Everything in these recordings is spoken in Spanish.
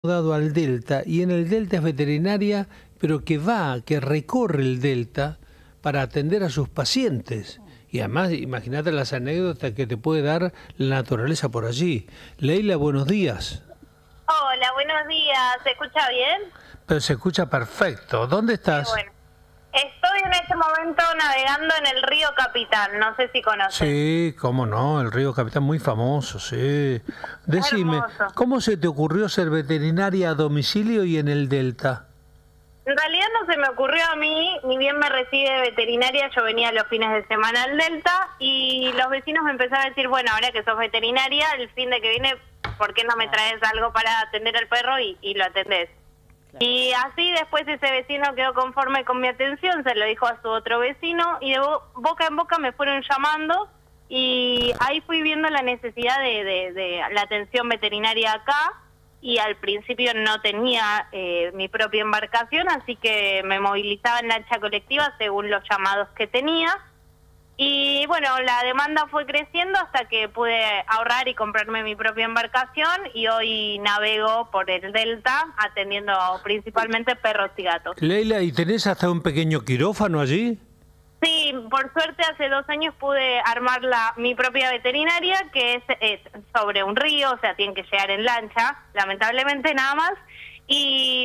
Dado al Delta, y en el Delta es veterinaria, pero que recorre el Delta para atender a sus pacientes. Y además, imagínate las anécdotas que te puede dar la naturaleza por allí. Leila, buenos días. Hola, buenos días. ¿Se escucha bien? Pero se escucha perfecto. ¿Dónde estás? Bueno, estoy en este momento navegando en el río Capitán. No sé si conoces. Sí, cómo no, el río Capitán muy famoso, sí. Decime, Hermoso. ¿cómo se te ocurrió ser veterinaria a domicilio y en el Delta? En realidad no se me ocurrió a mí, ni bien me recibí de veterinaria, yo venía los fines de semana al Delta y los vecinos me empezaron a decir, bueno, ahora que sos veterinaria, el fin de que viene, ¿por qué no me traes algo para atender al perro y lo atendés? Claro. Y así después ese vecino quedó conforme con mi atención, se lo dijo a su otro vecino y de boca en boca me fueron llamando y ahí fui viendo la necesidad de la atención veterinaria acá. Y al principio no tenía mi propia embarcación, así que me movilizaba en lancha colectiva según los llamados que tenía. Y bueno, la demanda fue creciendo hasta que pude ahorrar y comprarme mi propia embarcación y hoy navego por el Delta atendiendo principalmente perros y gatos. Leila, ¿y tenés hasta un pequeño quirófano allí? Sí, por suerte hace 2 años pude armar mi propia veterinaria, que es sobre un río, o sea, tienen que llegar en lancha, lamentablemente nada más. Y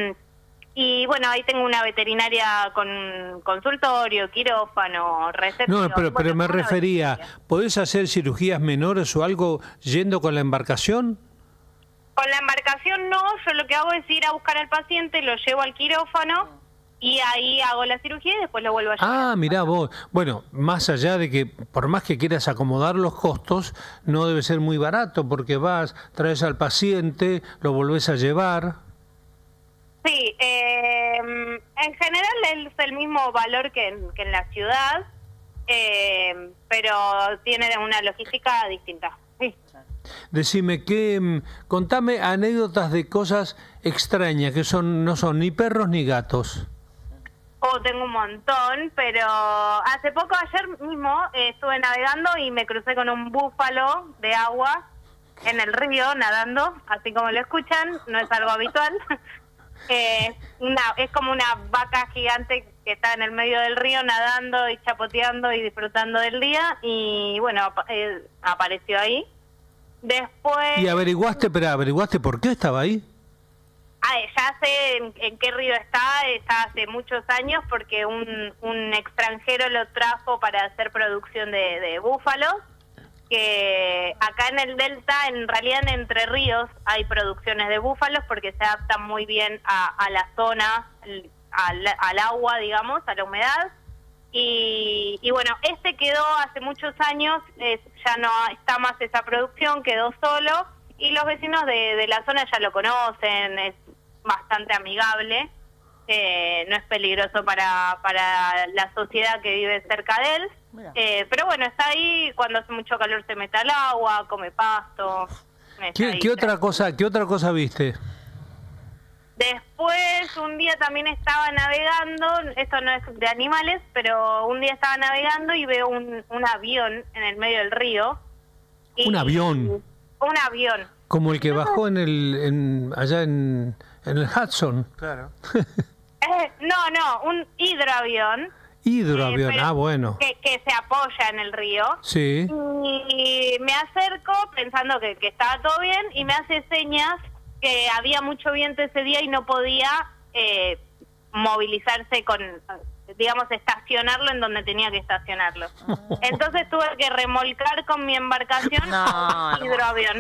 bueno, ahí tengo una veterinaria con consultorio, quirófano, recepción. No, pero me refería, ¿podés hacer cirugías menores o algo yendo con la embarcación? Con la embarcación no, yo lo que hago es ir a buscar al paciente, lo llevo al quirófano. Y ahí hago la cirugía y después lo vuelvo a llevar. Ah, mirá vos. Bueno, más allá de que por más que quieras acomodar los costos, no debe ser muy barato porque vas, traes al paciente, lo volvés a llevar. Sí, en general es el mismo valor que en la ciudad, pero tiene una logística distinta. Sí. Decime, contame anécdotas de cosas extrañas que no son ni perros ni gatos. Oh, tengo un montón, pero hace poco, ayer mismo, estuve navegando y me crucé con un búfalo de agua en el río, nadando, así como lo escuchan, no es algo habitual. Es como una vaca gigante que está en el medio del río nadando y chapoteando y disfrutando del día, y bueno, apareció ahí. Después... ¿Y averiguaste por qué estaba ahí? Ya sé en qué río está hace muchos años porque un extranjero lo trajo para hacer producción de búfalos, que acá en el Delta, en realidad en Entre Ríos, hay producciones de búfalos porque se adaptan muy bien a la zona, al agua, digamos, a la humedad. Y bueno, quedó hace muchos años, ya no está más esa producción, quedó solo, y los vecinos de la zona ya lo conocen, es bastante amigable, no es peligroso para la sociedad que vive cerca de él, pero bueno, está ahí, cuando hace mucho calor se mete al agua, come pasto. ¿Qué otra cosa viste? Después, un día también estaba navegando, esto no es de animales, pero un día estaba navegando y veo un avión en el medio del río. ¿Un avión? Un avión. Como el que bajó allá en el Hudson. Claro. No, un hidroavión. Hidroavión, bueno. Que se apoya en el río. Sí. Y me acerco pensando que estaba todo bien y me hace señas que había mucho viento ese día y no podía movilizarse digamos, estacionarlo en donde tenía que estacionarlo. Entonces tuve que remolcar con mi embarcación un hidroavión.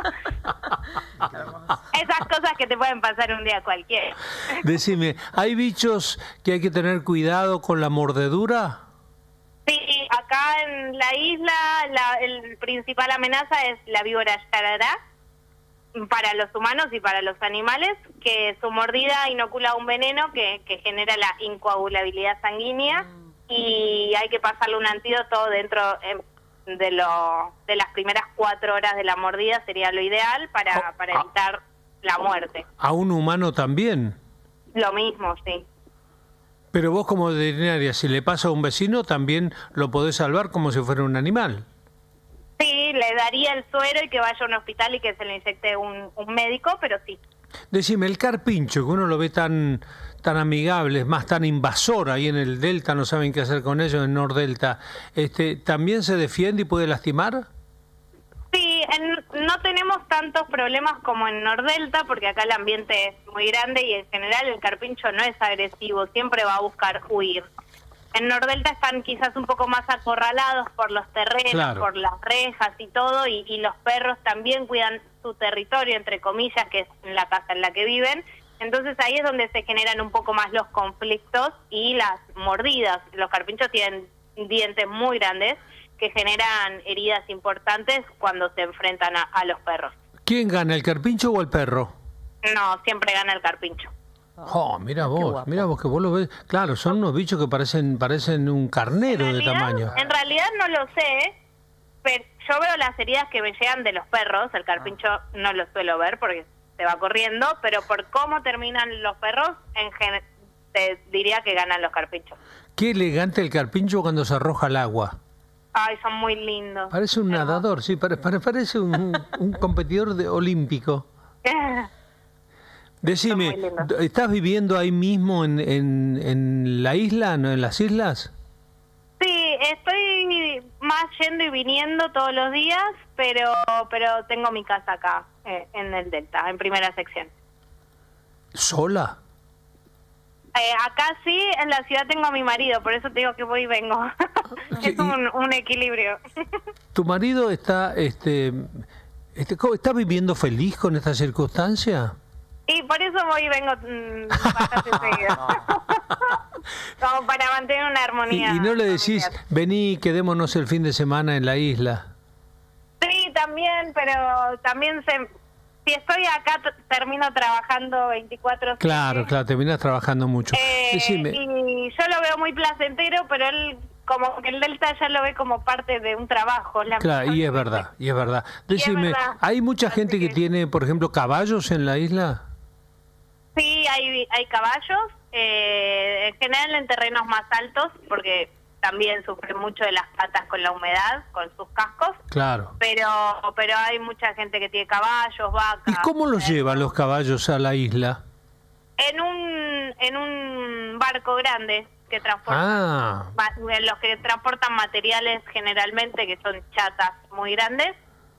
Esas cosas que te pueden pasar un día cualquiera. Decime, ¿hay bichos que hay que tener cuidado con la mordedura? Sí, acá en la isla el principal amenaza es la víbora yarará, para los humanos y para los animales, que su mordida inocula un veneno que genera la incoagulabilidad sanguínea y hay que pasarle un antídoto dentro de las primeras 4 horas de la mordida, sería lo ideal para evitar la muerte. ¿A un humano también? Lo mismo, sí. Pero vos como veterinaria, si le pasa a un vecino, también lo podés salvar como si fuera un animal. Sí, le daría el suero y que vaya a un hospital y que se le inyecte un médico, pero sí. Decime, el carpincho, que uno lo ve tan amigable, es más tan invasor ahí en el delta, no saben qué hacer con ellos en Nordelta, ¿también se defiende y puede lastimar? Sí, no tenemos tantos problemas como en Nordelta, porque acá el ambiente es muy grande y en general el carpincho no es agresivo, siempre va a buscar huir. En Nordelta están quizás un poco más acorralados por los terrenos, claro, por las rejas y todo, y los perros también cuidan su territorio, entre comillas, que es la casa en la que viven. Entonces ahí es donde se generan un poco más los conflictos y las mordidas. Los carpinchos tienen dientes muy grandes que generan heridas importantes cuando se enfrentan a los perros. ¿Quién gana, el carpincho o el perro? No, siempre gana el carpincho. Oh, mira vos que vos lo ves. Claro, son unos bichos que parecen un carnero de tamaño. En realidad no lo sé, pero yo veo las heridas que me llegan de los perros. El carpincho no lo suelo ver porque se va corriendo, pero por cómo terminan los perros, te diría que ganan los carpinchos. Qué elegante el carpincho cuando se arroja al agua. Ay, son muy lindos. Parece un nadador, sí, parece un competidor olímpico. Decime, ¿estás viviendo ahí mismo en la isla, no en las islas? Sí, estoy más yendo y viniendo todos los días, pero tengo mi casa acá, en el Delta, en primera sección. ¿Sola? Acá sí, en la ciudad tengo a mi marido, por eso te digo que voy y vengo. Es un equilibrio. ¿Tu marido está viviendo feliz con esta circunstancia? Y por eso voy y vengo bastante seguido. Como para mantener una armonía. ¿Y no le decís, vení, quedémonos el fin de semana en la isla? Sí, también, pero también si estoy acá termino trabajando 24/7. Claro, terminas trabajando mucho. Decime. Y yo lo veo muy placentero, pero él como que el Delta ya lo ve como parte de un trabajo. Claro, y es verdad. Decime, ¿hay mucha gente que tiene, por ejemplo, caballos en la isla? Sí, hay caballos, en general en terrenos más altos, porque también sufren mucho de las patas con la humedad, con sus cascos. Claro. Pero hay mucha gente que tiene caballos, vacas. ¿Y cómo los llevan los caballos a la isla? En un barco grande que transporta, los que transportan materiales generalmente, que son chatas muy grandes,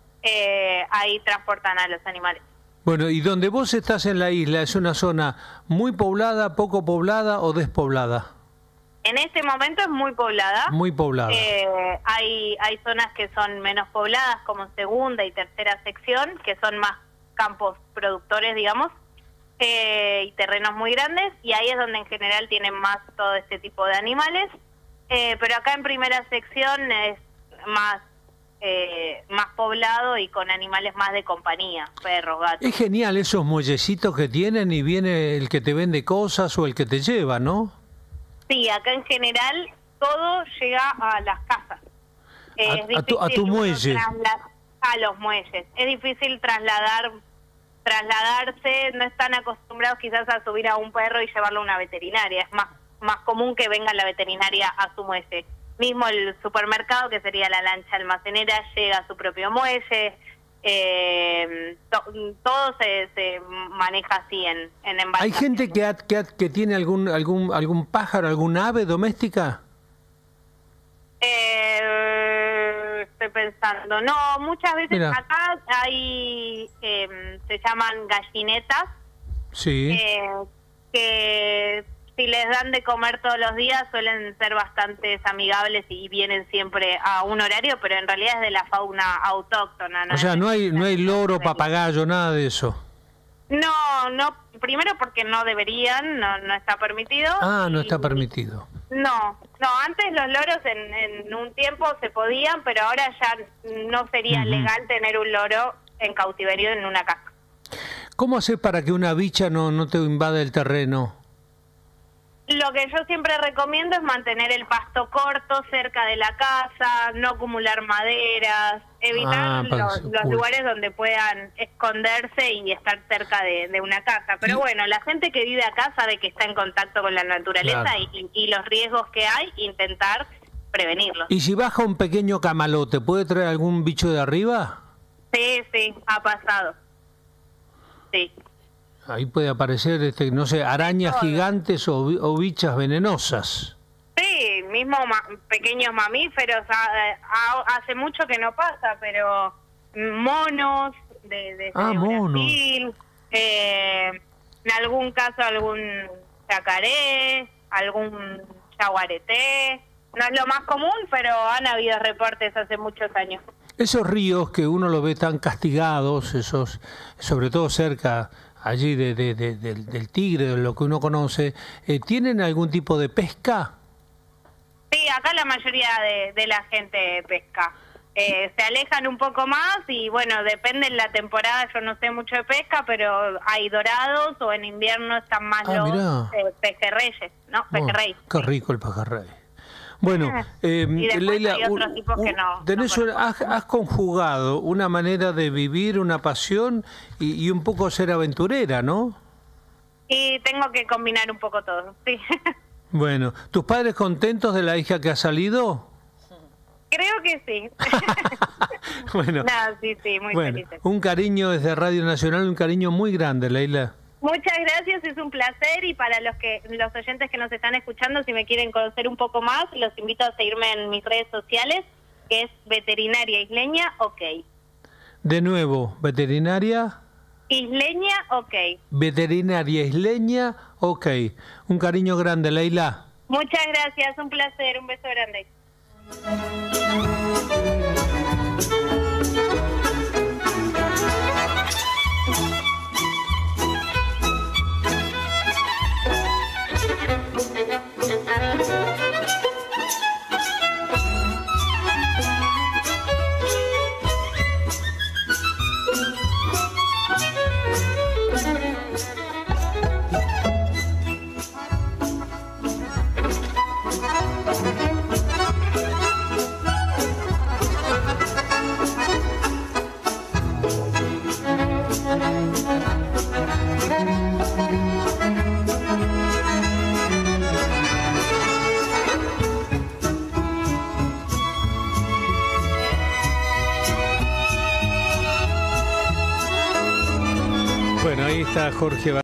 ahí transportan a los animales. Bueno, ¿y donde vos estás en la isla es una zona muy poblada, poco poblada o despoblada? En este momento es muy poblada. Muy poblada. Hay zonas que son menos pobladas, como segunda y tercera sección, que son más campos productores, digamos, y terrenos muy grandes, y ahí es donde en general tienen más todo este tipo de animales. Pero acá en primera sección es más poblado y con animales más de compañía, perros, gatos. Es genial esos muellecitos que tienen y viene el que te vende cosas o el que te lleva, ¿no? Sí, acá en general todo llega a las casas. A tu muelle. A los muelles. Es difícil trasladarse, no están acostumbrados quizás a subir a un perro y llevarlo a una veterinaria. Es más común que venga la veterinaria a su muelle. Mismo el supermercado, que sería la lancha almacenera, llega a su propio muelle. Todo se maneja así en embarcaciones. ¿Hay gente que tiene algún pájaro, algún ave doméstica? Estoy pensando. No, muchas veces acá hay, se llaman gallinetas. Sí. Que si les dan de comer todos los días suelen ser bastante amigables y vienen siempre a un horario, pero en realidad es de la fauna autóctona. O sea, no hay loro, papagayo, nada de eso. No, primero porque no deberían, no está permitido. No está permitido. No, antes los loros en un tiempo se podían, pero ahora ya no sería legal tener un loro en cautiverio en una casa. ¿Cómo haces para que una bicha no te invada el terreno? Lo que yo siempre recomiendo es mantener el pasto corto cerca de la casa, no acumular maderas, evitar los lugares donde puedan esconderse y estar cerca de una casa. Pero bueno, la gente que vive acá sabe que está en contacto con la naturaleza, claro, y los riesgos que hay, intentar prevenirlos. ¿Y si baja un pequeño camalote, puede traer algún bicho de arriba? Sí, ha pasado. Sí. Ahí puede aparecer, no sé, arañas Todo. gigantes o bichas venenosas. Sí, mismo pequeños mamíferos, hace mucho que no pasa, pero monos de Monos. Brasil, en algún caso algún yacaré, algún jaguareté. No es lo más común, pero han habido reportes hace muchos años. Esos ríos que uno los ve tan castigados, esos, sobre todo cerca allí del Tigre, de lo que uno conoce, ¿tienen algún tipo de pesca? Sí, acá la mayoría de la gente pesca. Se alejan un poco más y bueno, depende de la temporada, yo no sé mucho de pesca, pero hay dorados o en invierno están más los pejerreyes, ¿no? Pejerrey. Qué rico el pejerrey. Bueno, Leila, hay otros tipos que has conjugado una manera de vivir, una pasión y un poco ser aventurera, ¿no? Y tengo que combinar un poco todo, sí. Bueno, ¿tus padres contentos de la hija que ha salido? Creo que sí. Bueno, sí, muy bueno, felices. Un cariño desde Radio Nacional, un cariño muy grande, Leila. Muchas gracias, es un placer, y para los oyentes que nos están escuchando, si me quieren conocer un poco más, los invito a seguirme en mis redes sociales, que es Veterinaria Isleña OK. De nuevo, Veterinaria Isleña OK. Veterinaria Isleña OK. Un cariño grande, Leila. Muchas gracias, un placer, un beso grande. Bueno, ahí está Jorge